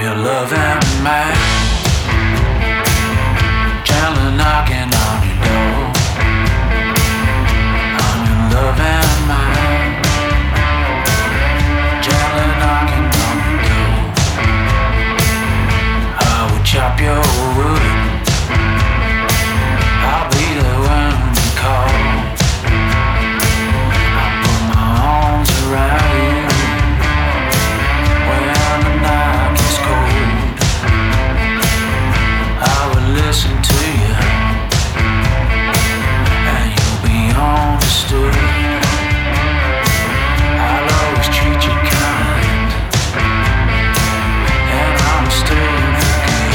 your love and mine, gently knocking on your door. I'm your love and mine, gently knocking on your door. I will chop your wood, I'll be there when you call. I put my arms around you when the night gets cold. I will listen to you and you'll be understood. I'll always treat you kind and I'm staying for good.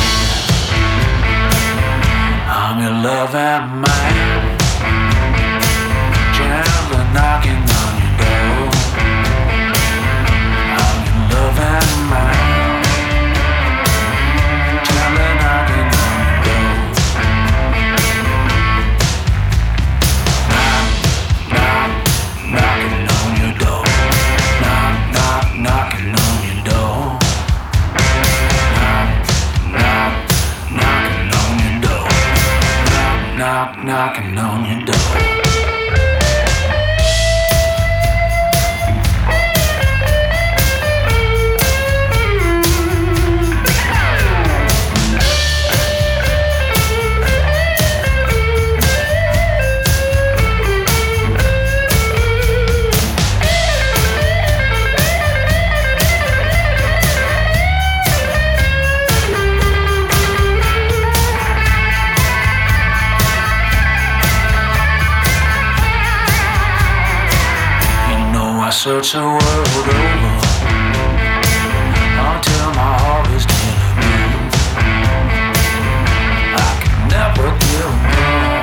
I'm your love and mine, gently knocking on your door. I'm your love and mine, gently knocking on your door. Knock, knock, knocking on your door. Knock, knock, knocking on your door. Knock, knock, knocking on your door. Knock, knocking on your door. I search the world over until my heart is nearly blue. I could never give more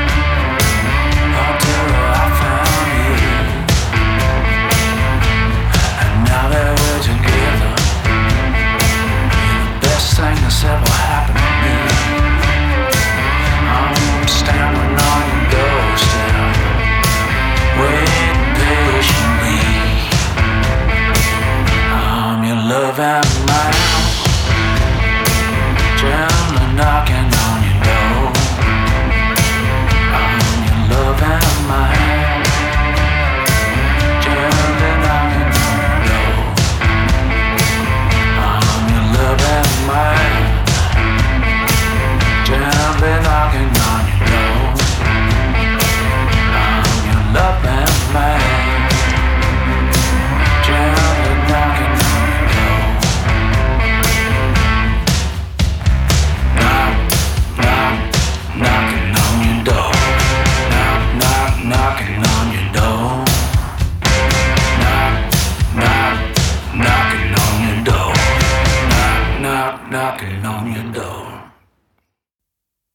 until I found you. And now that we're together, you're the best thing that's ever happened to me. I'm standing on your doorstep, waiting patiently. I'm your love and mine.